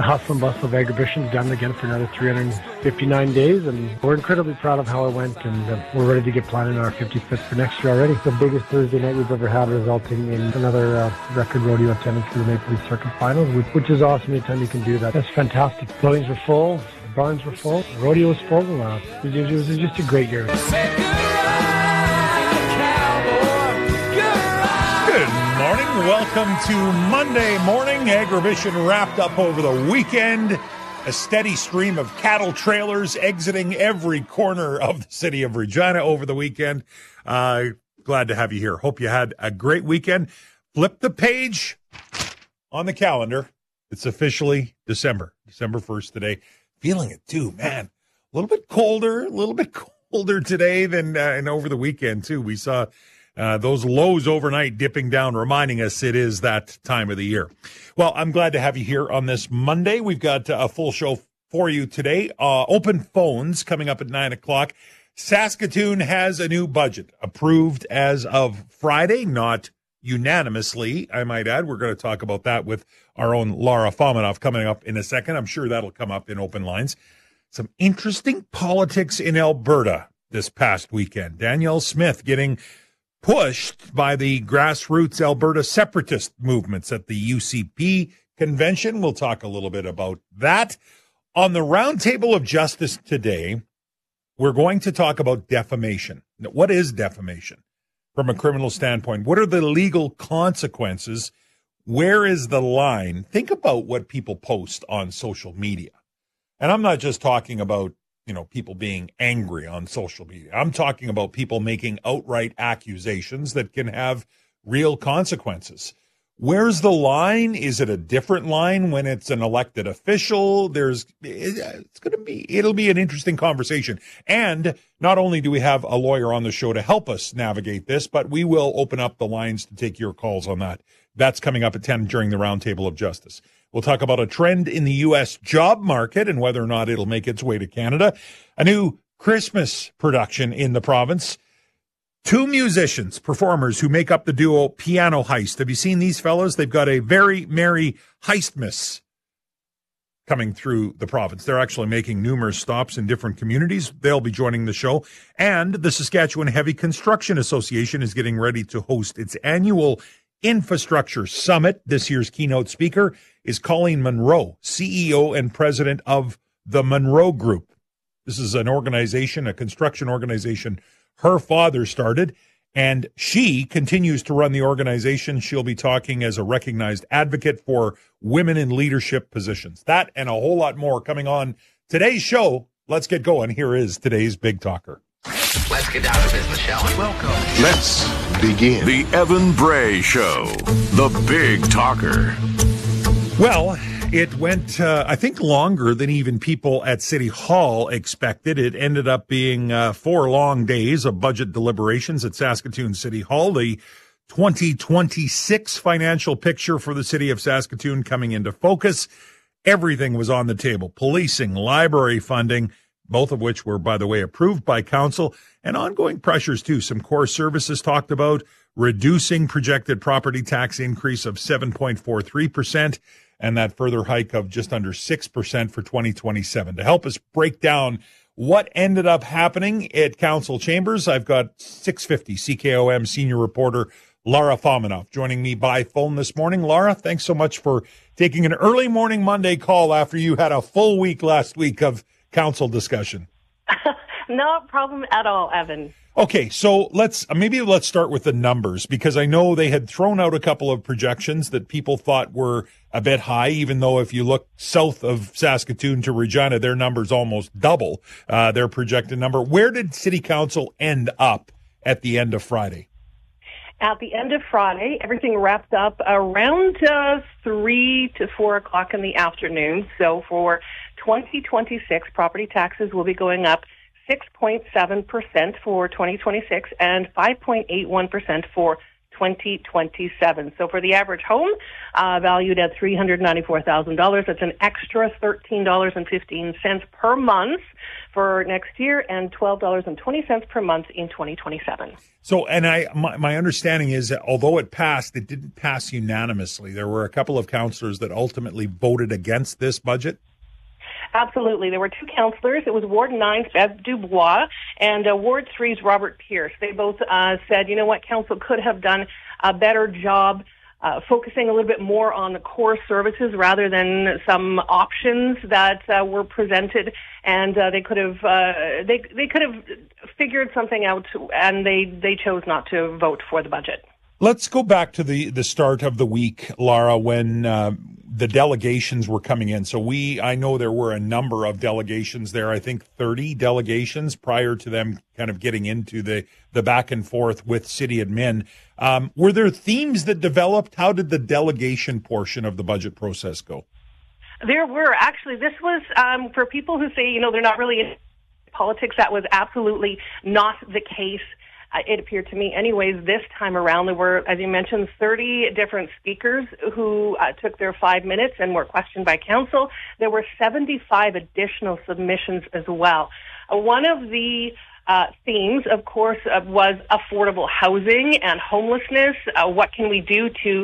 hustle and bustle of Agribition's done again for another 359 days, and we're incredibly proud of how it went, and we're ready to get planning our 55th for next year already. The biggest Thursday night we've ever had, resulting in another record rodeo attendance for the Maple Leaf Circuit Finals, which is awesome anytime you can do that. That's fantastic. Buildings were full, the barns were full, the rodeo was full. It was just a great year. Welcome to Monday morning. Agribition wrapped up over the weekend. A steady stream of cattle trailers exiting every corner of the city of Regina over the weekend. Glad to have you here. Hope you had a great weekend. Flip the page on the calendar. It's officially December 1st today. Feeling it too, man. A little bit colder today than and over the weekend too. We saw those lows overnight dipping down, reminding us it is that time of the year. Well, I'm glad to have you here on this Monday. We've got a full show for you today. Open phones coming up at 9 o'clock. Saskatoon has a new budget approved as of Friday, not unanimously, I might add. We're going to talk about that with our own Lara Fominov coming up in a second. I'm sure that'll come up in open lines. Some interesting politics in Alberta this past weekend. Danielle Smith getting pushed by the grassroots Alberta separatist movements at the UCP convention. We'll talk a little bit about that. On the Roundtable of Justice today, we're going to talk about defamation. Now, what is defamation from a criminal standpoint? What are the legal consequences? Where is the line? Think about what people post on social media. And I'm not just talking about people being angry on social media. I'm talking about people making outright accusations that can have real consequences. Where's the line? Is it a different line when it's an elected official? It'll be an interesting conversation. And not only do we have a lawyer on the show to help us navigate this, but we will open up the lines to take your calls on that. That's coming up at 10 during the Roundtable of Justice. We'll talk about a trend in the U.S. job market and whether or not it'll make its way to Canada. A new Christmas production in the province. Two musicians, performers who make up the duo Piano Heist. Have you seen these fellows? They've got a very merry heistmas coming through the province. They're actually making numerous stops in different communities. They'll be joining the show. And the Saskatchewan Heavy Construction Association is getting ready to host its annual Infrastructure Summit. This year's keynote speaker is Colleen Munro, CEO and president of the Munro Group. This is an organization, a construction organization her father started, and she continues to run the organization. She'll be talking as a recognized advocate for women in leadership positions. That and a whole lot more coming on today's show. Let's get going. Here is today's Big Talker. Let's get down to business, shall we? Welcome. Let's begin. The Evan Bray Show, the Big Talker. Well, it went, I think, longer than even people at City Hall expected. It ended up being 4 long days of budget deliberations at Saskatoon City Hall. The 2026 financial picture for the city of Saskatoon coming into focus. Everything was on the table. Policing, library funding, both of which were, by the way, approved by council, and ongoing pressures, too. Some core services talked about reducing projected property tax increase of 7.43%, and that further hike of just under 6% for 2027. To help us break down what ended up happening at council chambers, I've got 650 CKOM senior reporter Lara Fominov joining me by phone this morning. Lara, thanks so much for taking an early morning Monday call after you had a full week last week of council discussion. No problem at all, Evan. Okay, so let's start with the numbers, because I know they had thrown out a couple of projections that people thought were a bit high, even though if you look south of Saskatoon to Regina, their number's almost double their projected number. Where did City Council end up at the end of Friday? At the end of Friday, everything wrapped up around 3 to 4 o'clock in the afternoon. So for 2026, property taxes will be going up 6.7% for 2026 and 5.81% for 2027. So for the average home, valued at $394,000, that's an extra $13.15 per month for next year and $12.20 per month in 2027. So, and my understanding is that although it passed, it didn't pass unanimously. There were a couple of councillors that ultimately voted against this budget. Absolutely. There were two councillors. It was Ward 9's Bev Dubois and Ward 3's Robert Pierce. They both said, you know what, council could have done a better job focusing a little bit more on the core services rather than some options that were presented, and they could have figured something out, and they chose not to vote for the budget. Let's go back to the start of the week, Lara, when the delegations were coming in. So I know there were a number of delegations there, I think 30 delegations prior to them kind of getting into the back and forth with city admin. Were there themes that developed? How did the delegation portion of the budget process go? There were. Actually, this was, for people who say, they're not really in politics, that was absolutely not the case. It appeared to me anyways this time around. There were, as you mentioned, 30 different speakers who took their 5 minutes and were questioned by council. There were 75 additional submissions as well. One of the themes, of course, was affordable housing and homelessness. What can we do to,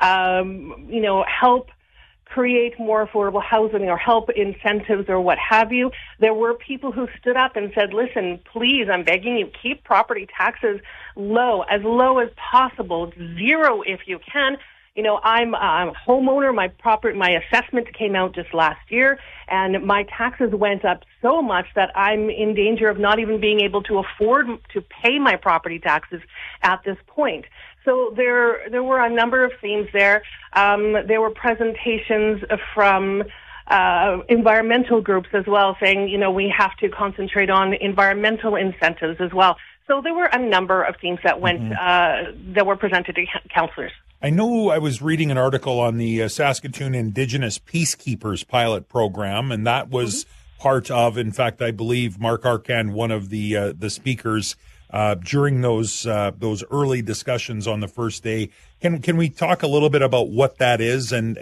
help create more affordable housing or help incentives or what have you? There were people who stood up and said, listen, please, I'm begging you, keep property taxes low as possible, zero if you can. I'm a homeowner. My assessment came out just last year, and my taxes went up so much that I'm in danger of not even being able to afford to pay my property taxes at this point. So there were a number of themes there. There were presentations from environmental groups as well, saying, we have to concentrate on environmental incentives as well. So there were a number of themes that went that were presented to councillors. I know I was reading an article on the Saskatoon Indigenous Peacekeepers pilot program, and that was part of, in fact, I believe Mark Arcan, one of the speakers during those early discussions on the first day. Can we talk a little bit about what that is and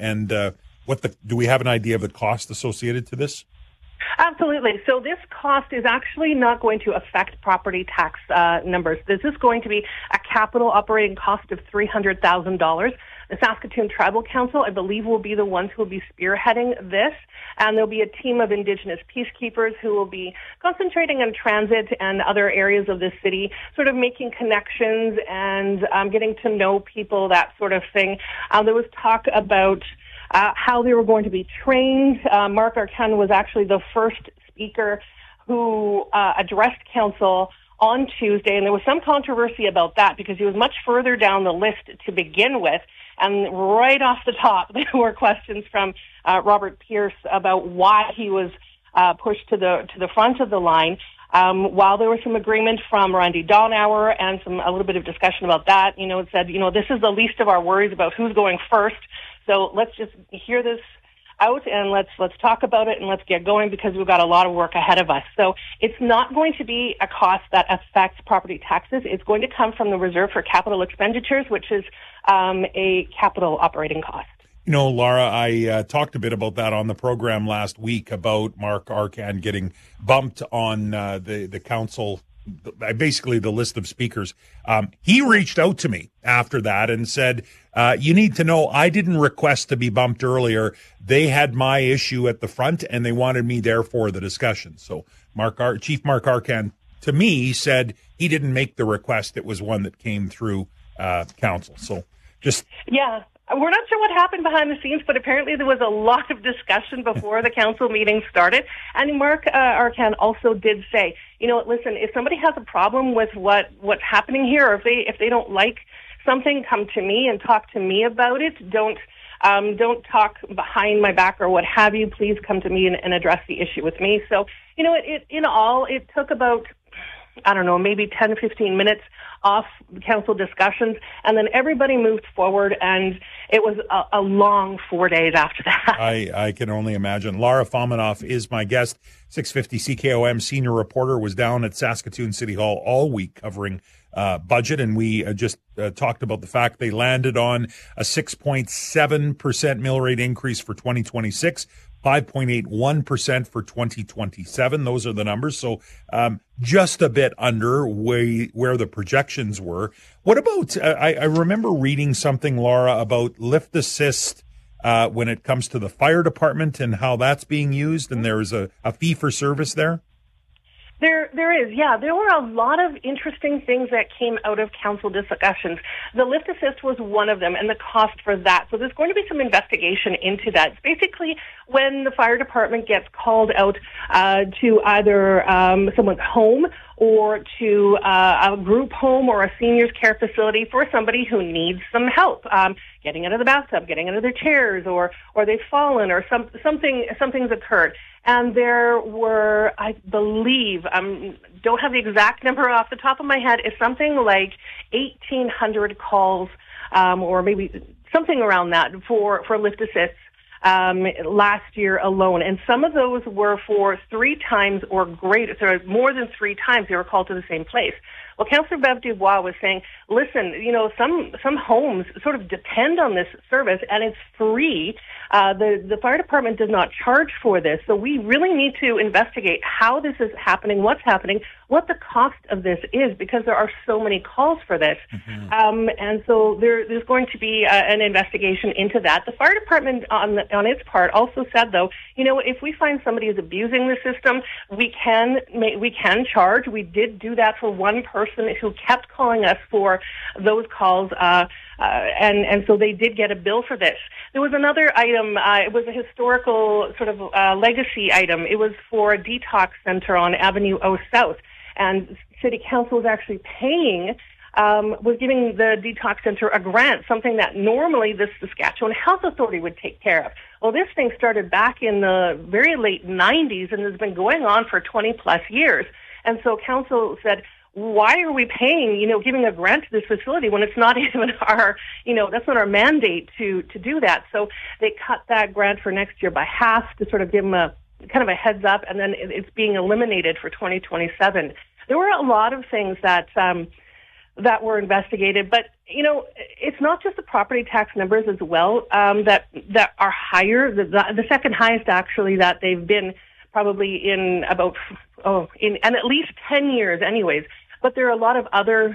do we have an idea of the cost associated to this? Absolutely. So this cost is actually not going to affect property tax numbers. This is going to be a capital operating cost of $300,000. The Saskatoon Tribal Council, I believe, will be the ones who will be spearheading this, and there'll be a team of Indigenous peacekeepers who will be concentrating on transit and other areas of the city, sort of making connections and getting to know people, that sort of thing. There was talk about how they were going to be trained. Mark Arcan was actually the first speaker who addressed council on Tuesday, and there was some controversy about that because he was much further down the list to begin with. And right off the top, there were questions from Robert Pierce about why he was pushed to the front of the line. While there was some agreement from Randy Donauer and a little bit of discussion about that, it said, this is the least of our worries about who's going first. So let's just hear this out and let's talk about it and let's get going because we've got a lot of work ahead of us. So it's not going to be a cost that affects property taxes. It's going to come from the Reserve for Capital Expenditures, which is a capital operating cost. Lara, I talked a bit about that on the program last week about Mark Arcan getting bumped on the council, basically the list of speakers. He reached out to me after that and said, you need to know I didn't request to be bumped earlier. They had my issue at the front and they wanted me there for the discussion. So Chief Mark Arcan, to me, said he didn't make the request. It was one that came through council. So just... Yeah. We're not sure what happened behind the scenes, but apparently there was a lot of discussion before the council meeting started. And Mark Arcan also did say, listen, if somebody has a problem with what's happening here, or if they don't like something, come to me and talk to me about it. Don't talk behind my back or what have you. Please come to me and address the issue with me. So, it took about I don't know, maybe 10 to 15 minutes off council discussions, and then everybody moved forward, and it was a long 4 days after that. I can only imagine. Lara Fominoff is my guest. 650 CKOM senior reporter, was down at Saskatoon City Hall all week covering budget, and we just talked about the fact they landed on a 6.7% mill rate increase for 2026. 5.81% for 2027. Those are the numbers. So just a bit under where the projections were. What about, I remember reading something, Laura, about lift assist when it comes to the fire department and how that's being used, and there's a fee for service there? There is, yeah. There were a lot of interesting things that came out of council discussions. The lift assist was one of them, and the cost for that. So there's going to be some investigation into that. It's basically when the fire department gets called out to either someone's home or to a group home or a seniors care facility for somebody who needs some help, getting out of the bathtub, getting out of their chairs, or they've fallen, or something's occurred. And there were, I believe, don't have the exact number off the top of my head, it's something like 1,800 calls, or maybe something around that for lift assists last year alone. And some of those were for 3 times or greater, so more than 3 times they were called to the same place. Well, Councillor Bev Dubois was saying, listen, some homes sort of depend on this service, and it's free. The fire department does not charge for this, so we really need to investigate how this is happening, what's happening, what the cost of this is, because there are so many calls for this. Mm-hmm. And so there's going to be an investigation into that. The fire department, on its part, also said, though, if we find somebody is abusing the system, we can charge. We did do that for one person who kept calling us for those calls, and so they did get a bill for this. There was another item. It was a historical sort of legacy item. It was for a detox center on Avenue O South, and City Council was actually paying, was giving the detox center a grant, something that normally the Saskatchewan Health Authority would take care of. Well, this thing started back in the very late 90s and has been going on for 20 plus years. And so Council said, why are we paying, giving a grant to this facility when it's not even our, that's not our mandate to do that. So they cut that grant for next year by half to sort of give them a kind of a heads up, and then it's being eliminated for 2027. There were a lot of things that were investigated, but it's not just the property tax numbers as well that are higher. The second highest actually that they've been probably in about in at least 10 years, anyways. But there are a lot of other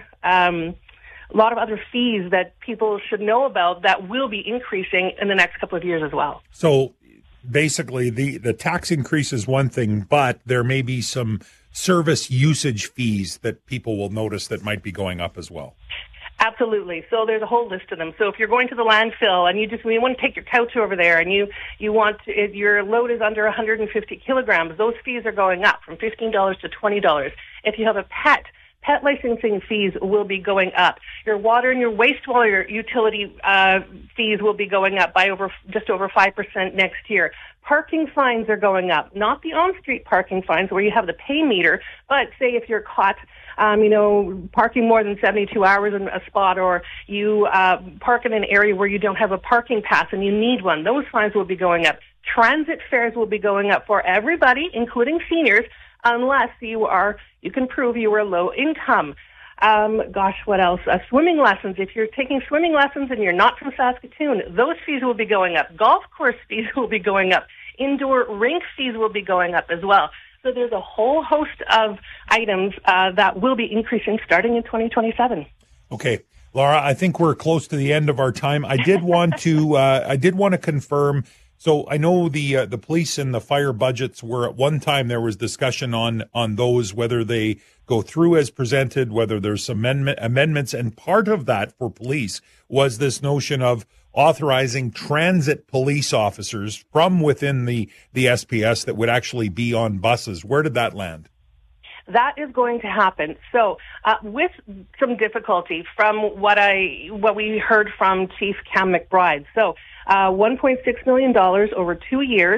fees that people should know about that will be increasing in the next couple of years as well. So basically, the tax increase is one thing, but there may be some service usage fees that people will notice that might be going up as well. Absolutely. So there's a whole list of them. So if you're going to the landfill and you want to take your couch over there and you want to, if your load is under 150 kilograms, those fees are going up from $15 to $20. If you have a pet licensing fees will be going up. Your water and your wastewater utility fees will be going up by just over 5% next year. Parking fines are going up, not the on-street parking fines where you have the pay meter, but say if you're caught parking more than 72 hours in a spot, or you park in an area where you don't have a parking pass and you need one, those fines will be going up. Transit fares will be going up for everybody, including seniors, unless you can prove you are low income. What else? Swimming lessons. If you're taking swimming lessons and you're not from Saskatoon, those fees will be going up. Golf course fees will be going up. Indoor rink fees will be going up as well. So there's a whole host of items that will be increasing starting in 2027. Okay, Laura, I think we're close to the end of our time. I did want to confirm. So I know the police and the fire budgets were, at one time there was discussion on those, whether they go through as presented, whether there's amendments, and part of that for police was this notion of authorizing transit police officers from within the SPS that would actually be on buses. Where did that land? That is going to happen. So, with some difficulty from what we heard from Chief Cam McBride. So, $1.6 million over 2 years.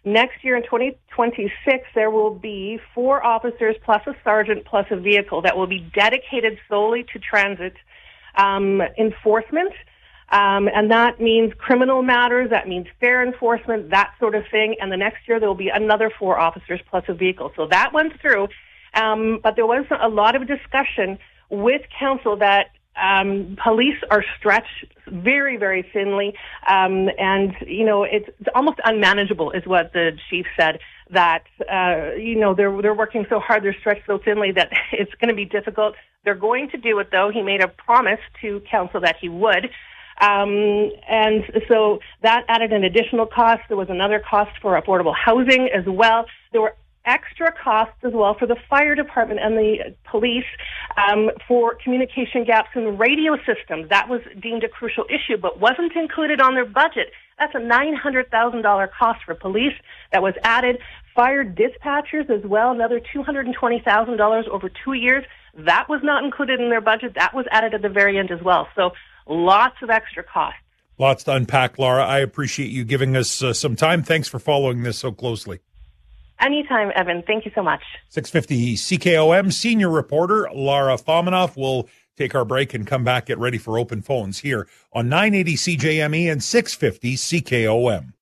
Next year in 2026, there will be 4 officers plus a sergeant plus a vehicle that will be dedicated solely to transit enforcement. And that means criminal matters, that means fare enforcement, that sort of thing. And the next year there will be another 4 officers plus a vehicle. So that went through. But there was a lot of discussion with council that police are stretched very, very thinly. And, you know, it's almost unmanageable is what the chief said, that, you know, they're working so hard, they're stretched so thinly that it's going to be difficult. They're going to do it, though. He made a promise to council that he would. And so that added an additional cost. There was another cost for affordable housing as well. There were extra costs as well for the fire department and the police for communication gaps in the radio systems. That was deemed a crucial issue, but wasn't included on their budget. That's a $900,000 cost for police that was added. Fire dispatchers as well, another $220,000 over 2 years. That was not included in their budget. That was added at the very end as well. So lots of extra costs. Lots to unpack, Laura. I appreciate you giving us some time. Thanks for following this so closely. Anytime, Evan. Thank you so much. 6:50 CKOM senior reporter Lara Fominoff will take our break and come back, get ready for open phones here on 980 CJME and 650 CKOM.